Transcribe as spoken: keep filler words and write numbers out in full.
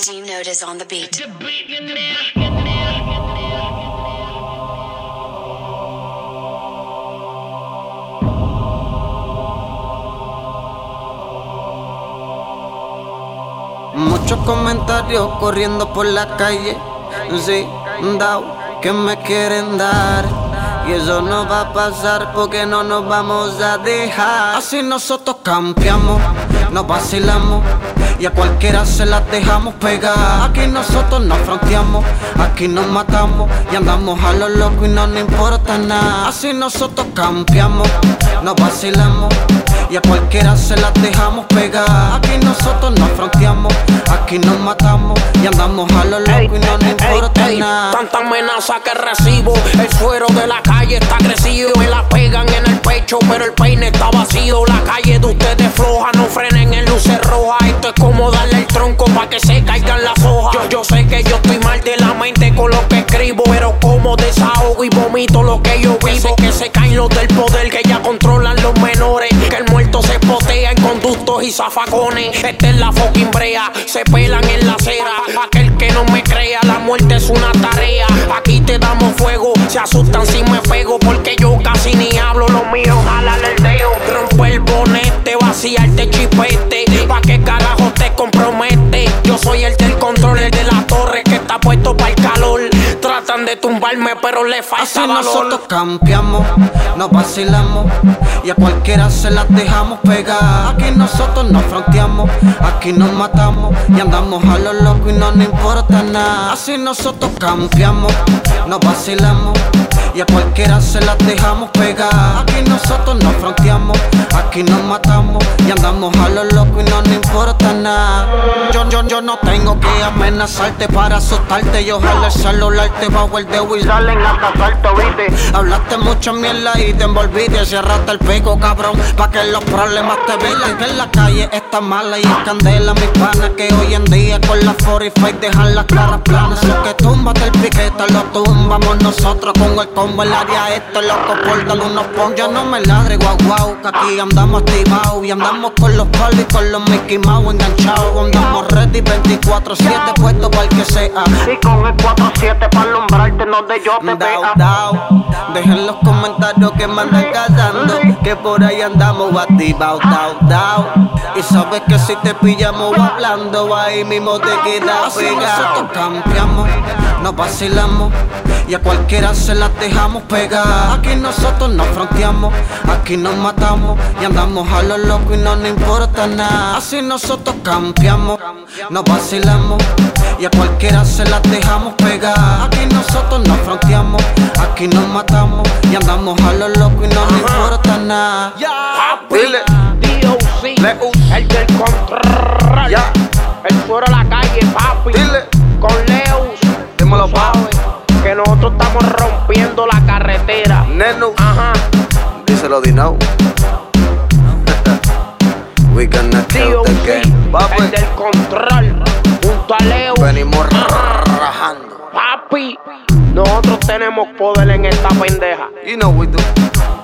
Steve Notice on the beat. Muchos comentarios corriendo por la calle, sí, dao, que me quieren dar. Y eso no va a pasar porque no nos vamos a dejar. Así nosotros campeamos, nos vacilamos y a cualquiera se las dejamos pegar. Aquí nosotros nos fronteamos, aquí nos matamos y andamos a lo loco y no nos importa nada. Así nosotros campeamos, nos vacilamos y a cualquiera se las dejamos pegar. Aquí nosotros nos fronteamos, aquí nos matamos y andamos a lo loco ey, y no nos importa ey, nada. Tanta amenaza que recibo, el suero de la calle está crecido. Me la pegan en el pecho, pero el peine está vacío. La calle de ustedes floja, no frenen en luces rojas. Esto es como darle el tronco pa' que se caigan las hojas. Yo, yo sé que yo estoy mal de la mente con lo que escribo, pero como desahogo y vomito lo que yo vivo. Que se caen los del poder, que ya controlan los menores, que el muerto se potea en conductos y zafacones. Esta es la fucking brea, se pelan en la acera. Aquel que no me crea, la muerte es una tarea. Aquí te damos fuego, se asustan si me pego, porque yo casi ni hablo, lo mío jalarle el dedo. Romper el bonete, vaciarte el chipete, pa' que carajo te compromete. Yo soy el del control, el de la torre que está puesto para el calor. Tratan de tumbarme pero le falta así valor. Nosotros campeamos, nos vacilamos y a cualquiera se las dejamos pegar. Aquí nosotros nos fronteamos, aquí nos matamos y andamos a lo loco y no nos importa nada. Así nosotros campeamos, nos vacilamos y a cualquiera se las dejamos pegar. Aquí nosotros nos fronteamos, aquí nos matamos y andamos a lo loco y no nos importa nada. Yo, yo, yo no tengo que amenazarte para asustarte. Yo jalo el celular, te bajo el dedo y salen hasta salto, viste. Hablaste mucha mierda y te envolviste. Cerraste el pico, cabrón, pa' que los problemas te vean. Que en la calle está mala y es candela, mi pana. Que hoy en día con la cuarenta y cinco dejan las caras planas. Eso que túmbate el piquete, lo tumbamos nosotros con el combo. El área esto, loco, por darle unos pon. Ya no me ladre, guau, guau, que aquí andamos activados. Y andamos con los palos y con los Mickey Mouse enganchados. Andamos ready veinticuatro siete, puesto para el que sea. Y con el cuatro siete para alumbrarte, no de yo te vea. Dejen los comentarios que me andan cazando, que por ahí andamos activados, dao, dao. Y sabes que si te pillamos hablando, ahí mismo te quedas pegado. Nosotros campeamos, nos vacilamos y a cualquiera se las dejamos pegar. Aquí nosotros nos fronteamos, aquí nos matamos y andamos a lo loco y no nos importa nada. Así nosotros campeamos, nos vacilamos y a cualquiera se las dejamos pegar. Aquí nosotros nos fronteamos, aquí nos matamos y andamos a lo loco y no nos importa nada. Papi, D O C, el del control, yeah. El suero a la calle, papi. Dile. Con Leus, dímelo, sabes que nosotros estamos rompiendo la carretera. Nenu, ajá. Díselo, Dino. We gonna kill the game, papi. El del control, junto a Leus. Venimos rajando. Papi, nosotros tenemos poder en esta pendeja. You know we do.